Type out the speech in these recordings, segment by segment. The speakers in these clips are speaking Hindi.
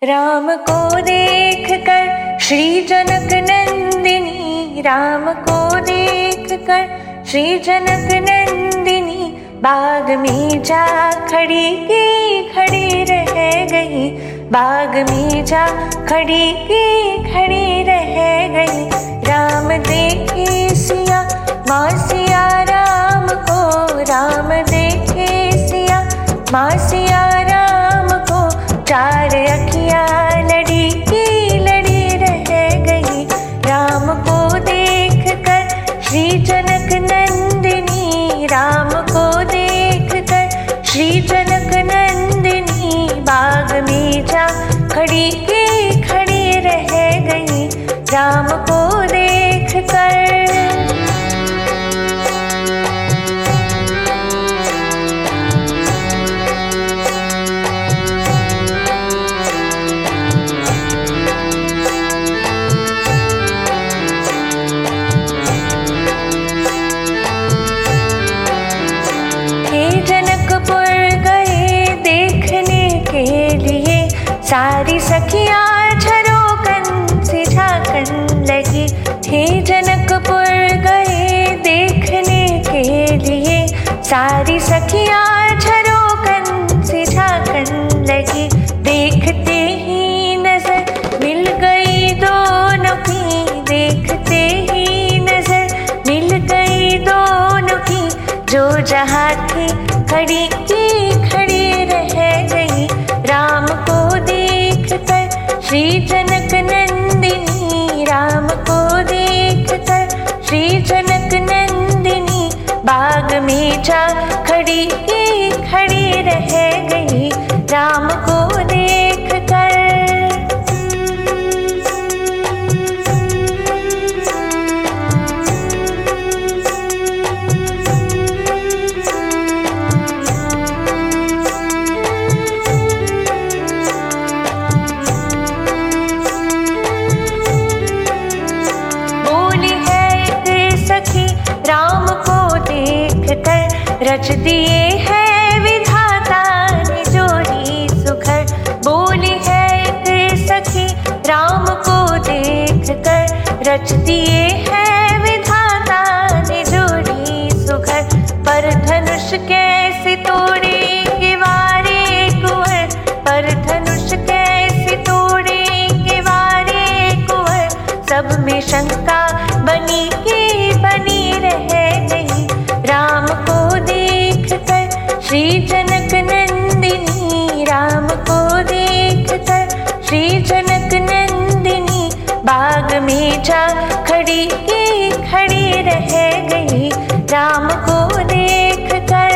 राम को देख कर श्री जनक नंदिनी, राम को देख कर श्री जनक नंदिनी बाग में जा खड़ी की खड़ी रह गई, बाग में जा खड़ी की खड़ी रह गई। राम देखे सिया माँ सिया राम को, राम देखे सिया माँ सिया राम को, चार अखियाँ लड़ी की लड़ी रह गई। राम को देख कर श्री जनक नंदिनी, राम को देख कर श्री जनक नंदिनी बाग में जा खड़ी की खड़ी रह गई। राम को देख कर जनकपुर गए देखने के लिए, सारी सखियाँ झरोकन से झांकन लगी। हे जनकपुर गए देखने के लिए, सारी सखियाँ झरोकन से झांकन लगी। देखते ही नजर मिल गई दोनों की, देखते ही नजर मिल गई दोनों की, जो जहाँ थी खड़ी की खड़ी रह गई। राम को देख कर श्री जनक नंदिनी, राम को देख कर श्री जनक नंदिनी बाग में जा खड़ी की खड़ी रह गई। राम को देख कर राम को देख कर रच दिए है विधाता ने जोड़ी सुखर। बोली है एक सखी राम को देख कर रच दिए है विधाता ने जोड़ी सुखर। पर धनुष कैसे तोड़ेंगे वारे कुंवर, पर धनुष कैसे तोड़ेंगे वारे कुंवर, सब में शंका बनी की बनी रह गई। राम को देख कर श्री जनक नंदिनी, राम को देख कर श्री जनक नंदिनी बाग में जा खड़ी की खड़ी रह गई। राम को देख कर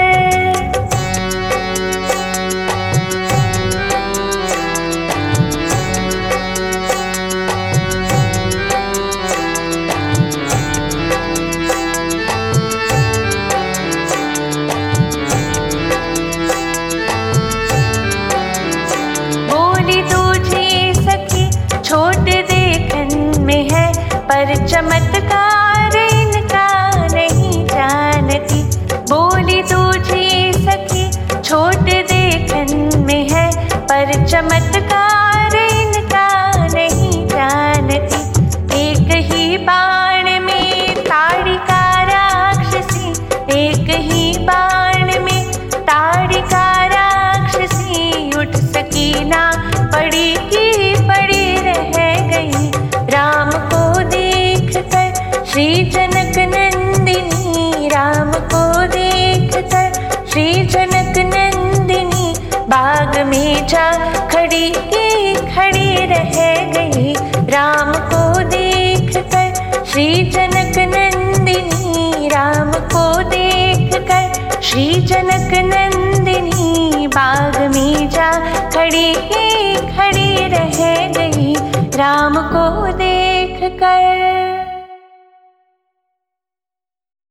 पर चमत्कार इनका नहीं जानती। बोली दूजी सखी छोट देखन में है, पर चमत्कार इनका नहीं जानती। एक ही बाण में ताड़िका राक्षसी, एक ही बाण में ताड़िका राक्षसी, उठ सकी ना पड़ी की पड़ी रह गई। राम को देख कर श्री जनक नंदिनी, राम को देख कर श्री जनक नंदिनी बाग में जा खड़ी की खड़ी रह गई। राम को देख कर श्री जनक नंदिनी, राम को देख कर श्री जनक नंदिनी बाग में जा खड़ी की खड़ी रह गई। राम को देख कर